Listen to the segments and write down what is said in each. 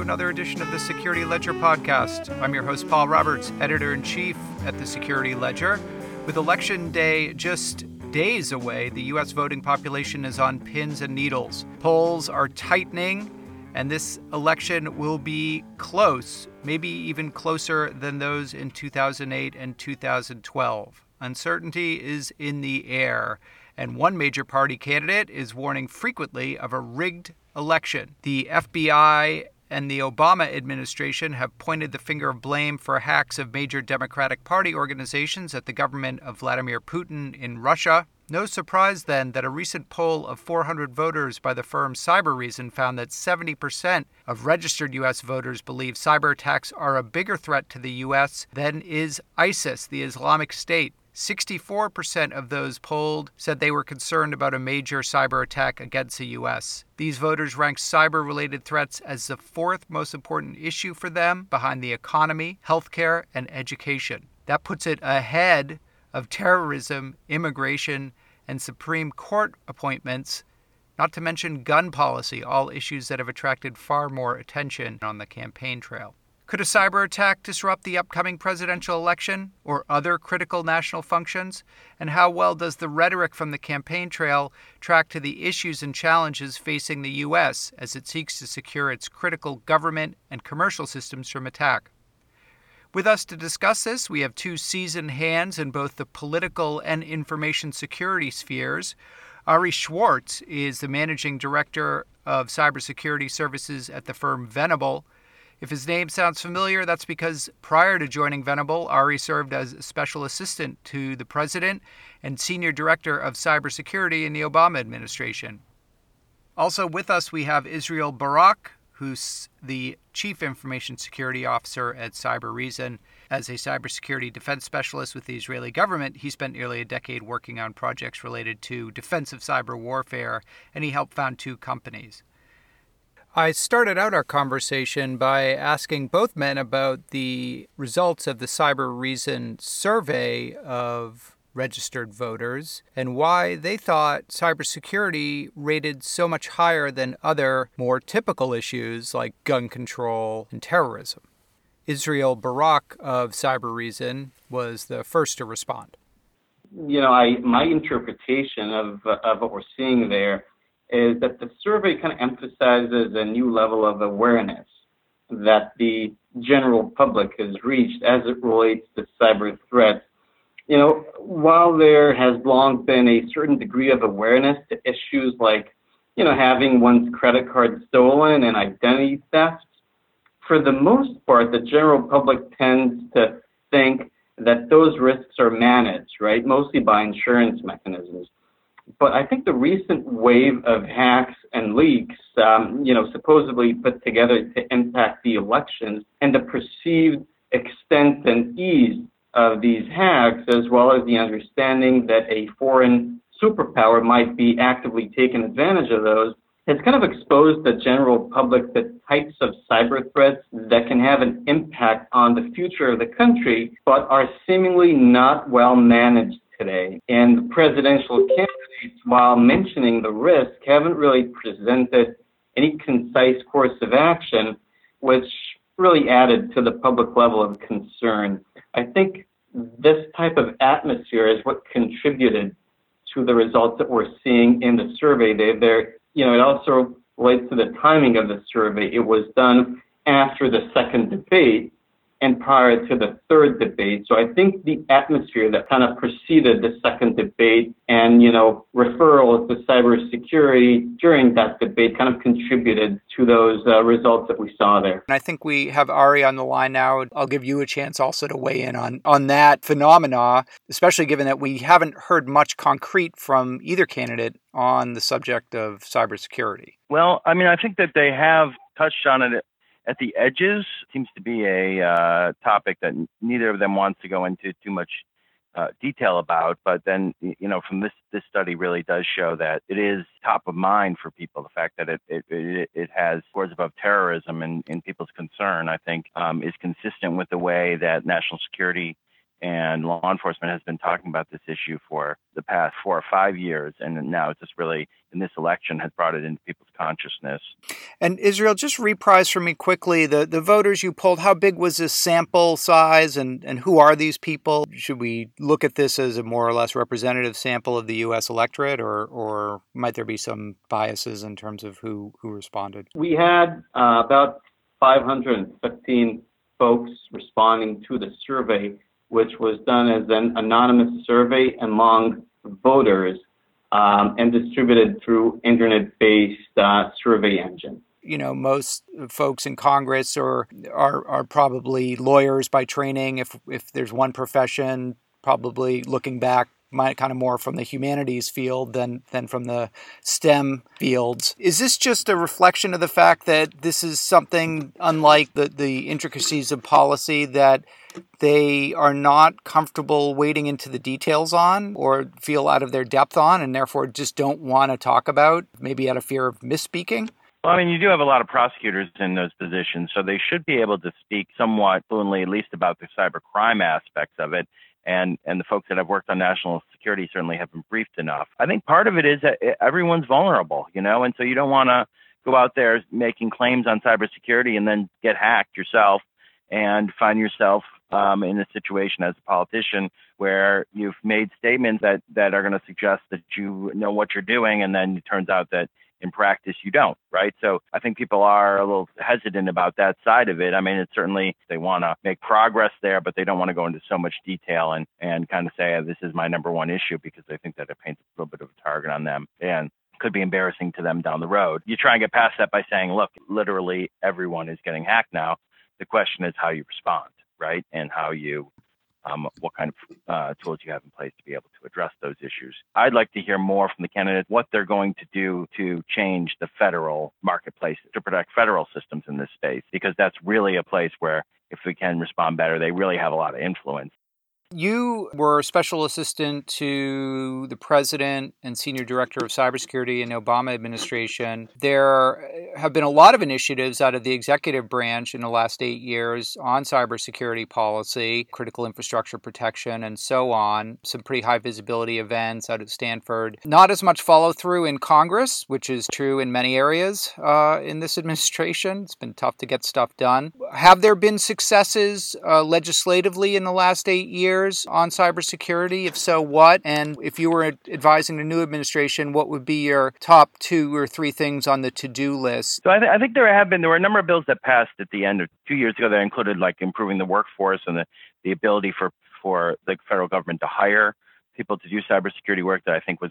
another edition of the Security Ledger podcast. I'm your host, Paul Roberts, editor-in-chief at the Security Ledger. With Election Day just days away, the U.S. voting population is on pins and needles. Polls are tightening, and this election will be close, maybe even closer than those in 2008 and 2012. Uncertainty is in the air, and one major party candidate is warning frequently of a rigged election. The FBI and the Obama administration have pointed the finger of blame for hacks of major Democratic Party organizations at the government of Vladimir Putin in Russia. No surprise, then, that a recent poll of 400 voters by the firm Cybereason found that 70% of registered U.S. voters believe cyber attacks are a bigger threat to the U.S. than is ISIS, the Islamic State. 64% of those polled said they were concerned about a major cyber attack against the U.S. These voters ranked cyber-related threats as the fourth most important issue for them, behind the economy, healthcare, and education. That puts it ahead of terrorism, immigration, and Supreme Court appointments, not to mention gun policy, all issues that have attracted far more attention on the campaign trail. Could a cyber attack disrupt the upcoming presidential election or other critical national functions? And how well does the rhetoric from the campaign trail track to the issues and challenges facing the U.S. as it seeks to secure its critical government and commercial systems from attack? With us to discuss this, we have two seasoned hands in both the political and information security spheres. Ari Schwartz is the managing director of cybersecurity services at the firm Venable. If his name sounds familiar, that's because prior to joining Venable, Ari served as a special assistant to the president and senior director of cybersecurity in the Obama administration. Also with us, we have Israel Barak, who's the chief information security officer at Cybereason. As a cybersecurity defense specialist with the Israeli government, he spent nearly a decade working on projects related to defensive cyber warfare, and he helped found two companies. I started out our conversation by asking both men about the results of the Cybereason survey of registered voters and why they thought cybersecurity rated so much higher than other more typical issues like gun control and terrorism. Israel Barak of Cybereason was the first to respond. My interpretation of what we're seeing there is that the survey kind of emphasizes a new level of awareness that the general public has reached as it relates to cyber threats. While there has long been a certain degree of awareness to issues like, having one's credit card stolen and identity theft, for the most part, the general public tends to think that those risks are managed, right, mostly by insurance mechanisms. But I think the recent wave of hacks and leaks, supposedly put together to impact the elections, and the perceived extent and ease of these hacks, as well as the understanding that a foreign superpower might be actively taking advantage of those, has kind of exposed the general public to types of cyber threats that can have an impact on the future of the country, but are seemingly not well managed today. And the presidential candidates, while mentioning the risk, haven't really presented any concise course of action, which really added to the public level of concern. I think this type of atmosphere is what contributed to the results that we're seeing in the survey. It also relates to the timing of the survey. It was done after the second debate and prior to the third debate. So I think the atmosphere that kind of preceded the second debate and, referrals to cybersecurity during that debate kind of contributed to those results that we saw there. And I think we have Ari on the line now. I'll give you a chance also to weigh in on that phenomena, especially given that we haven't heard much concrete from either candidate on the subject of cybersecurity. Well, I think that they have touched on it at the edges. Seems to be a topic that neither of them wants to go into too much detail about. But then, from this study really does show that it is top of mind for people. The fact that it has scores above terrorism in people's concern, I think, is consistent with the way that national security And law enforcement has been talking about this issue for the past 4 or 5 years, and now it's just really, in this election, has brought it into people's consciousness. And Israel, just reprise for me quickly the voters you polled. How big was this sample size, and who are these people? Should we look at this as a more or less representative sample of the U.S. electorate, or might there be some biases in terms of who responded? We had about 515 folks responding to the survey, which was done as an anonymous survey among voters and distributed through internet-based survey engine. You know, most folks in Congress are probably lawyers by training. If there's one profession, probably looking back, might kind of more from the humanities field than from the STEM fields. Is this just a reflection of the fact that this is something unlike the intricacies of policy that they are not comfortable wading into the details on or feel out of their depth on, and therefore just don't want to talk about, maybe out of fear of misspeaking? Well, I mean, you do have a lot of prosecutors in those positions, so they should be able to speak somewhat fluently, at least about the cybercrime aspects of it. And the folks that have worked on national security certainly have been briefed enough. I think part of it is that everyone's vulnerable, and so you don't want to go out there making claims on cybersecurity and then get hacked yourself and find yourself in a situation as a politician where you've made statements that are going to suggest that you know what you're doing, and then it turns out that in practice you don't, right? So I think people are a little hesitant about that side of it. I mean, it's certainly, they want to make progress there, but they don't want to go into so much detail and kind of say, this is my number one issue, because they think that it paints a little bit of a target on them and could be embarrassing to them down the road. You try and get past that by saying, look, literally everyone is getting hacked now. The question is how you respond, right? And how you what kind of tools you have in place to be able to address those issues. I'd like to hear more from the candidates what they're going to do to change the federal marketplace to protect federal systems in this space, because that's really a place where, if we can respond better, they really have a lot of influence. You were special assistant to the president and senior director of cybersecurity in the Obama administration. There have been a lot of initiatives out of the executive branch in the last 8 years on cybersecurity policy, critical infrastructure protection, and so on. Some pretty high visibility events out at Stanford. Not as much follow through in Congress, which is true in many areas in this administration. It's been tough to get stuff done. Have there been successes legislatively in the last 8 years on cybersecurity? If so, what? And if you were advising the new administration, what would be your top 2 or 3 things on the to-do list? So I think there were a number of bills that passed at the end of 2 years ago that included like improving the workforce and the ability for the federal government to hire people to do cybersecurity work that I think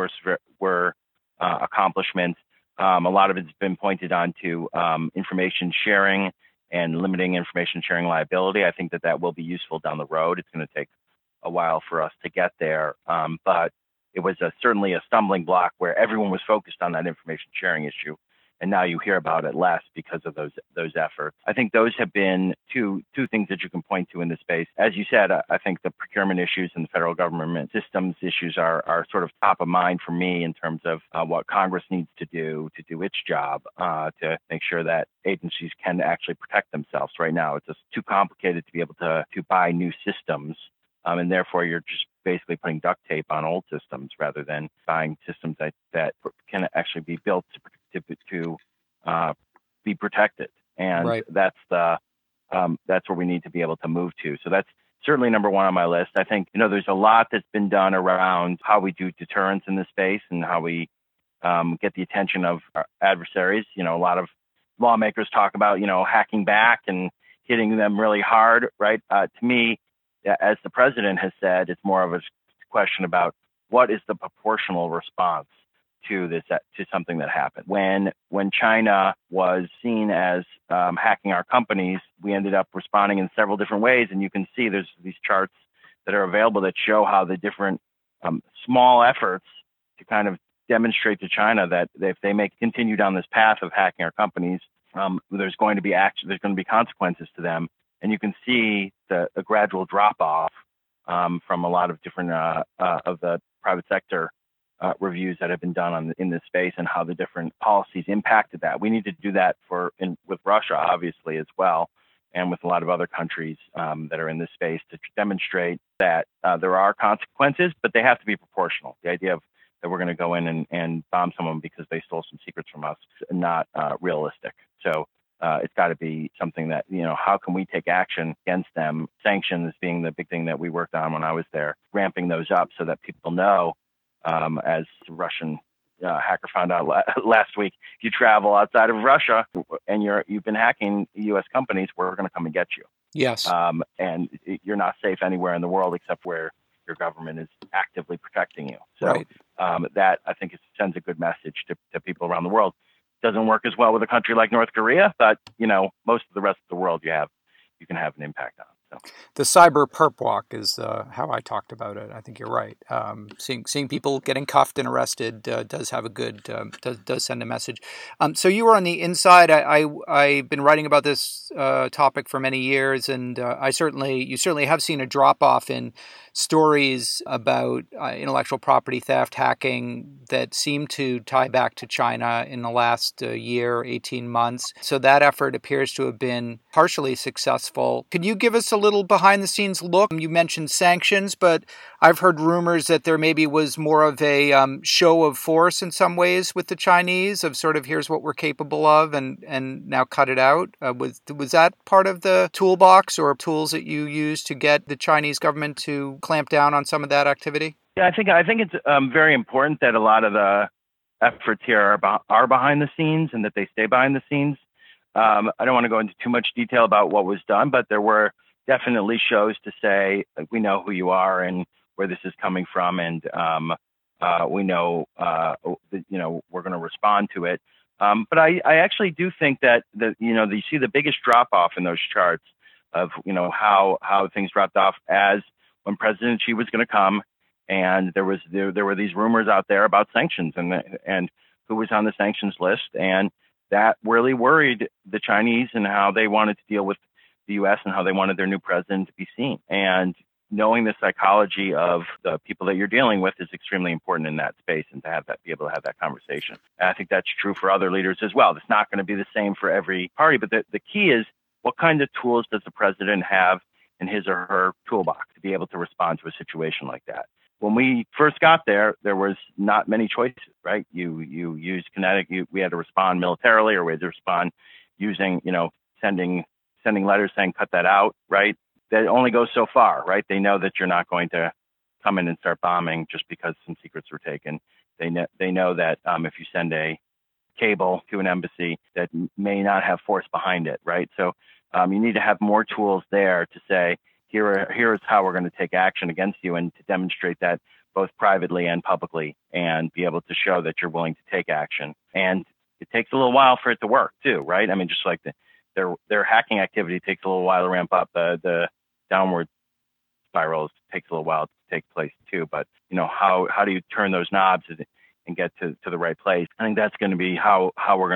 were accomplishments. A lot of it's been pointed on to information sharing and limiting information sharing liability. I think that will be useful down the road. It's going to take a while for us to get there, but it was certainly a stumbling block where everyone was focused on that information sharing issue, and now you hear about it less because of those efforts. I think those have been two things that you can point to in this space. As you said, I think the procurement issues and the federal government systems issues are sort of top of mind for me in terms of what Congress needs to do its job to make sure that agencies can actually protect themselves. Right now, it's just too complicated to be able to buy new systems, and therefore you're just basically putting duct tape on old systems rather than buying systems that can actually be built to be protected. And right. That's where we need to be able to move to. So that's certainly number one on my list. I think, there's a lot that's been done around how we do deterrence in this space and how we get the attention of our adversaries. A lot of lawmakers talk about, hacking back and hitting them really hard, right? To me, as the president has said, it's more of a question about what is the proportional response to something that happened. When China was seen as hacking our companies, we ended up responding in several different ways, and you can see there's these charts that are available that show how the different small efforts to kind of demonstrate to China that if they may continue down this path of hacking our companies, there's going to be consequences to them. And you can see a gradual drop-off from a lot of different of the private sector reviews that have been done in this space and how the different policies impacted that. We need to do that with Russia, obviously, as well. and with a lot of other countries that are in this space to demonstrate that there are consequences, but they have to be proportional. The idea of that we're going to go in and bomb someone because they stole some secrets from us is not realistic. So it's got to be something that, how can we take action against them? Sanctions being the big thing that we worked on when I was there, ramping those up so that people know, as the Russian hacker found out last week, if you travel outside of Russia and you've been hacking U.S. companies, we're going to come and get you. Yes. And you're not safe anywhere in the world except where your government is actively protecting you. So Right. That, I think, sends a good message to people around the world. Doesn't work as well with a country like North Korea, but, most of the rest of the world you can have an impact on. So. The cyber perp walk is how I talked about it. I think you're right. Seeing people getting cuffed and arrested does have a good does send a message. So you were on the inside. I've been writing about this topic for many years, and you certainly have seen a drop off in stories about intellectual property theft, hacking that seem to tie back to China in the last year, 18 months. So that effort appears to have been partially successful. Could you give us a little behind-the-scenes look? You mentioned sanctions, but I've heard rumors that there maybe was more of a show of force in some ways with the Chinese, of sort of here's what we're capable of, and now cut it out. Was that part of the toolbox or tools that you used to get the Chinese government to clamp down on some of that activity? Yeah, I think it's very important that a lot of the efforts here are behind the scenes and that they stay behind the scenes. I don't want to go into too much detail about what was done, but there were definitely shows to say, we know who you are and where this is coming from, and we know we're going to respond to it. But I actually do think that you see the biggest drop off in those charts of how things dropped off as when President Xi was going to come, and there were these rumors out there about sanctions and who was on the sanctions list, and that really worried the Chinese and how they wanted to deal with the U.S. and how they wanted their new president to be seen. And knowing the psychology of the people that you're dealing with is extremely important in that space, and to be able to have that conversation. And I think that's true for other leaders as well. It's not going to be the same for every party, but the key is, what kind of tools does the president have in his or her toolbox to be able to respond to a situation like that? When we first got there was not many choices, right? You used kinetic. We had to respond militarily, or we had to respond using, sending letters saying cut that out, right? That only goes so far, right? They know that you're not going to come in and start bombing just because some secrets were taken. They know that if you send a cable to an embassy, that may not have force behind it, right? So you need to have more tools there to say, here is how we're going to take action against you, and to demonstrate that both privately and publicly, and be able to show that you're willing to take action. And it takes a little while for it to work too, right? I mean, just like their hacking activity takes a little while to ramp up. The downward spirals takes a little while to take place too. But how do you turn those knobs and get to the right place? I think that's going to be how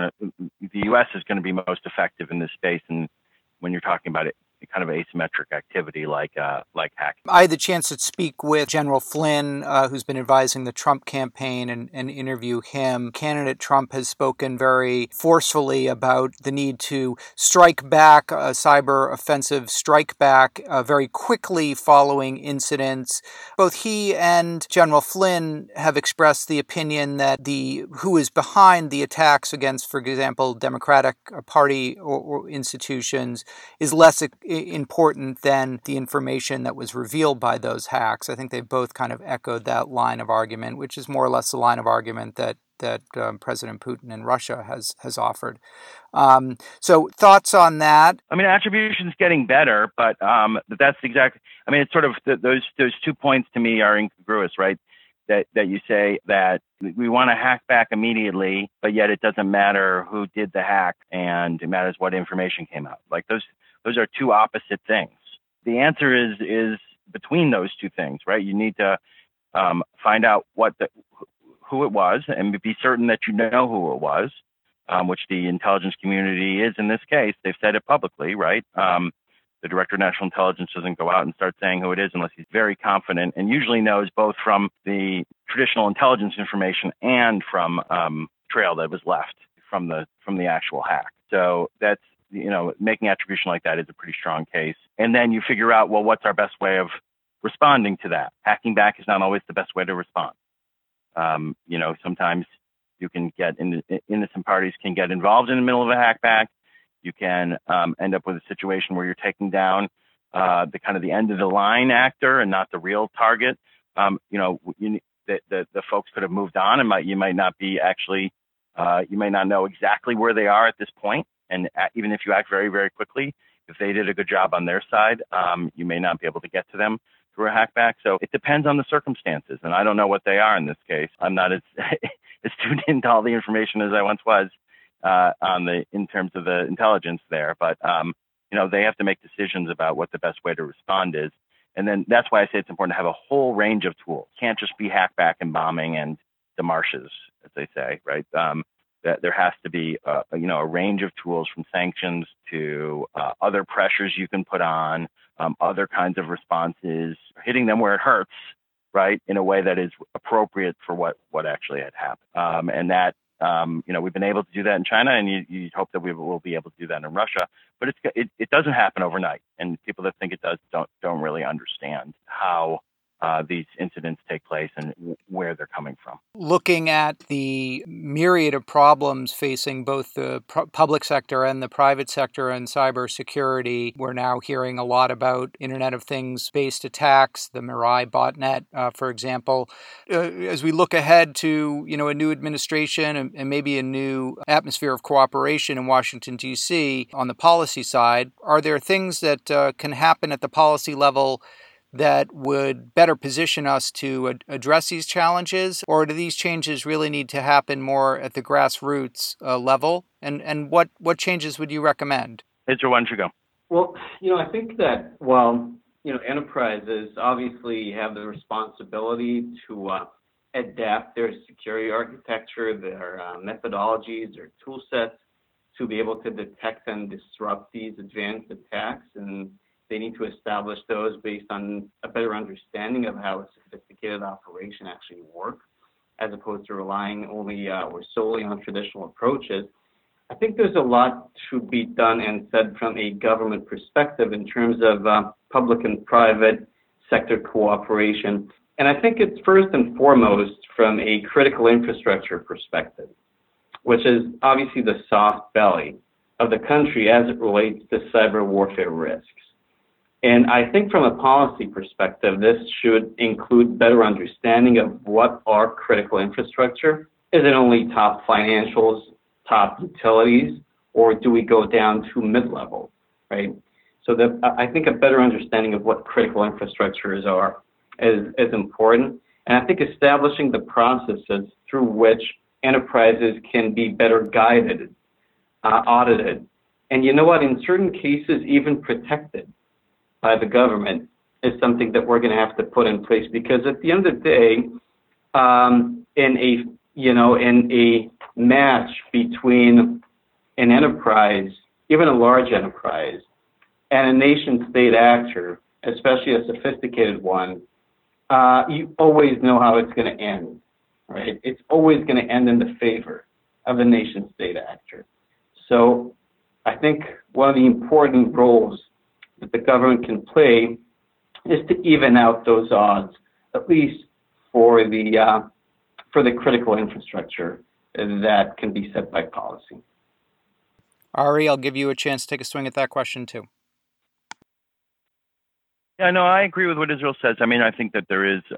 the U.S. is going to be most effective in this space. And when you're talking about it, kind of asymmetric activity like hacking. I had the chance to speak with General Flynn, who's been advising the Trump campaign, and interview him. Candidate Trump has spoken very forcefully about the need to strike back, a cyber offensive strike back very quickly following incidents. Both he and General Flynn have expressed the opinion that who is behind the attacks against, for example, Democratic Party or institutions is less important than the information that was revealed by those hacks. I think they both kind of echoed that line of argument, which is more or less the line of argument that President Putin in Russia has offered. So thoughts on that? I mean, attribution's getting better, but that's exactly. I mean, it's sort of those 2 points to me are incongruous, right? That you say that we want to hack back immediately, but yet it doesn't matter who did the hack, and it matters what information came out. Like those are two opposite things. The answer is between those two things, right? You need to find out who it was, and be certain that you know who it was, which the intelligence community is in this case. They've said it publicly, right? The Director of National Intelligence doesn't go out and start saying who it is unless he's very confident, and usually knows both from the traditional intelligence information and from trail that was left from the actual hack. So that's making attribution like that is a pretty strong case. And then you figure out, well, what's our best way of responding to that? Hacking back is not always the best way to respond. Sometimes you can get innocent parties can get involved in the middle of a hackback. You can end up with a situation where you're taking down the end of the line actor and not the real target. The folks could have moved on, and you might not be actually, you might not know exactly where they are at this point. And even if you act very, very quickly, if they did a good job on their side, you may not be able to get to them through a hackback. So it depends on the circumstances, and I don't know what they are in this case. I'm not as tuned into all the information as I once was in terms of the intelligence there, but they have to make decisions about what the best way to respond is. And then that's why I say it's important to have a whole range of tools. Can't just be hackback and bombing and demarches, as they say, right? That there has to be a range of tools, from sanctions to other pressures you can put on, other kinds of responses, hitting them where it hurts, right, in a way that is appropriate for what actually had happened. And that we've been able to do that in China, and you hope that we will be able to do that in Russia. But it doesn't happen overnight, and people that think it does don't really understand how these incidents take place and where they're coming from. Looking at the myriad of problems facing both the public sector and the private sector in cybersecurity, we're now hearing a lot about Internet of Things-based attacks, the Mirai botnet, for example. As we look ahead to a new administration and maybe a new atmosphere of cooperation in Washington, D.C. on the policy side, are there things that can happen at the policy level that would better position us to address these challenges? Or do these changes really need to happen more at the grassroots level? And what changes would you recommend? Pedro, why don't you go? Well, I think that, enterprises obviously have the responsibility to adapt their security architecture, their methodologies, their tool sets to be able to detect and disrupt these advanced attacks. And they need to establish those based on a better understanding of how a sophisticated operation actually works, as opposed to relying only or solely on traditional approaches. I think there's a lot to be done and said from a government perspective in terms of public and private sector cooperation. And I think it's first and foremost from a critical infrastructure perspective, which is obviously the soft belly of the country as it relates to cyber warfare risks. And I think from a policy perspective, this should include better understanding of what are critical infrastructure. Is it only top financials, top utilities, or do we go down to mid-level, right? So I think a better understanding of what critical infrastructures are is important. And I think establishing the processes through which enterprises can be better guided, audited, and in certain cases, even protected by the government is something that we're going to have to put in place, because at the end of the day, in a match between an enterprise, even a large enterprise, and a nation-state actor, especially a sophisticated one, you always know how it's going to end, right? It's always going to end in the favor of the nation-state actor. So I think one of the important roles that the government can play is to even out those odds, at least for the critical infrastructure that can be set by policy. Ari, I'll give you a chance to take a swing at that question too. Yeah, no, I agree with what Israel says. I mean, I think that there is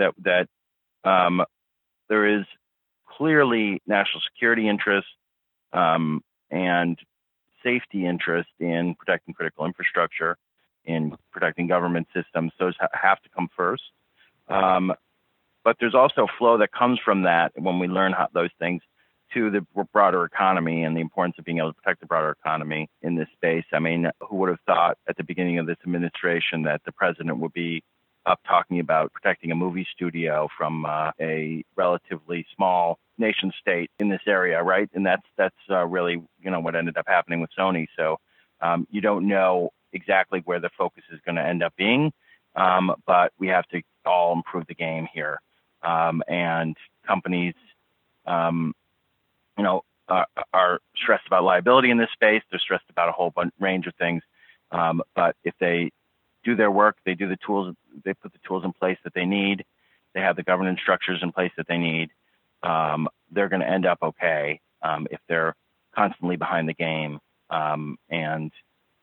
there is clearly national security interest and safety interest in protecting critical infrastructure, in protecting government systems. Those have to come first. But there's also flow that comes from that when we learn those things to the broader economy and the importance of being able to protect the broader economy in this space. I mean, who would have thought at the beginning of this administration that the president would be up talking about protecting a movie studio from a relatively small nation state in this area, right? And that's really what ended up happening with Sony. So you don't know exactly where the focus is going to end up being, but we have to all improve the game here. And companies, are stressed about liability in this space. They're stressed about a whole range of things. But if they do their work, they do the tools, they put the tools in place that they need, they have the governance structures in place that they need, they're going to end up okay if they're constantly behind the game and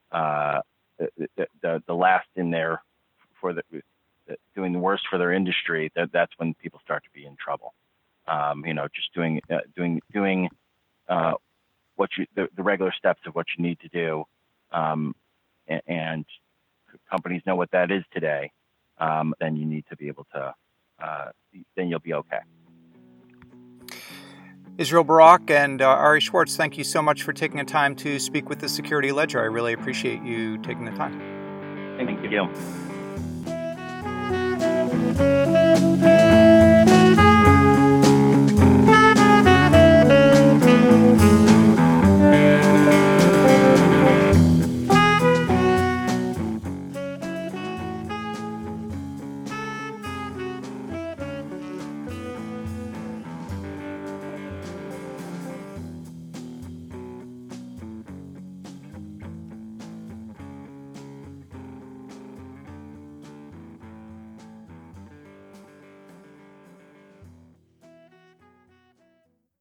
the last in there for doing the worst for their industry. That's when people start to be in trouble. Just doing what the regular steps of what you need to do, and companies know what that is today. Then you need to be able to. Then you'll be okay. Israel Barak and Ari Schwartz, thank you so much for taking the time to speak with the Security Ledger. I really appreciate you taking the time. Thank you.